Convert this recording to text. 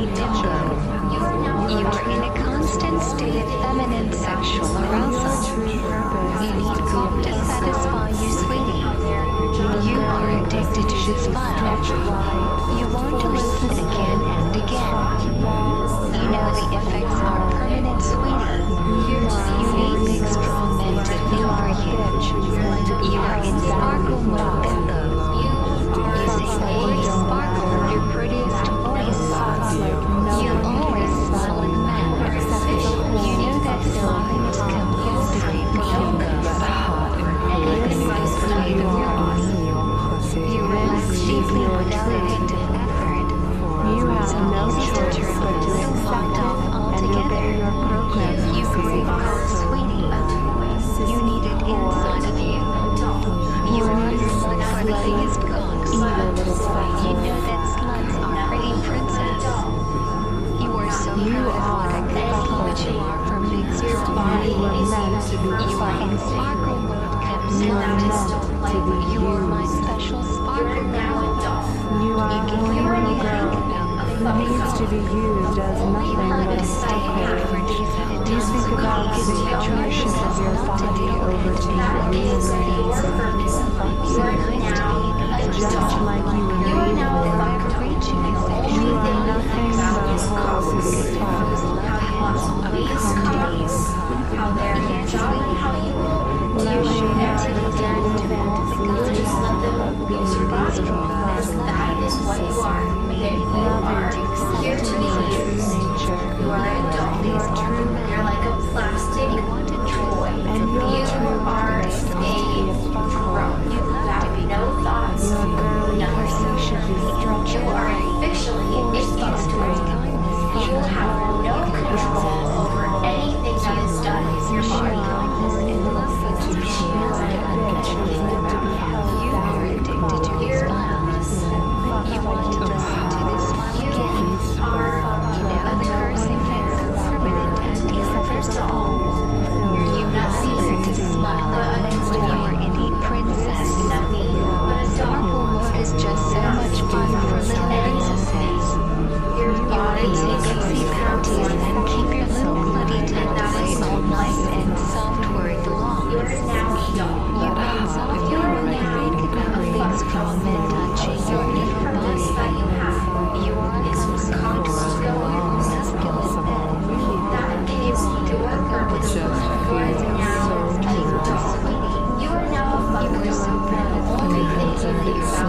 bimbo. You are in a constant state of feminine sexual arousal. You need coke to satisfy you, sweetie. You are addicted to this file. You want to listen again and again. You know the effects are permanent, sweetie. You need big strong men to feel for you. You are in sparkle mode, bimbo. You say the word sparkle with your prettiest voice. You always smile and mad. You know that smiling is compulsory, bimbo. And you display the world. You relax deeply without a hint of effort. You have no choice but to accept off it and altogether. obey your program. You crave cold, sweetie. You need it inside of you. You are a slut for the biggest cocks. You know that sluts are pretty princess. You are so proud of what a girl which you are for big Your body was meant to be You are in sparkle mode, You are slut. meant to be You are my used. special sparkle girl. You are You a give your little money girl who needs to be used as nothing but a stockholder. You think about giving ownership of your body over to you, just like you were made for. You are nothing but a horse's thoughts. Come to us. Loving and You're like a plastic toy. You are a drone. You have no thoughts, nothing. You are officially a software. You have no control over anything that is done in your body. You are addicted to these smiles. You want to listen to this smile again. You know the cursing is permanent and irreversible. You want to smile when you are in a princess. Sparkle mode is just so much fun for little princesses. You want to take easy panties and keep your little bloody tentacles all nice and soft where it belongs. You can softly when you think about big strong men touching your little body. You are some muscular men. You want to work up with a sweetie. You are now a fucking so proud of everything you do.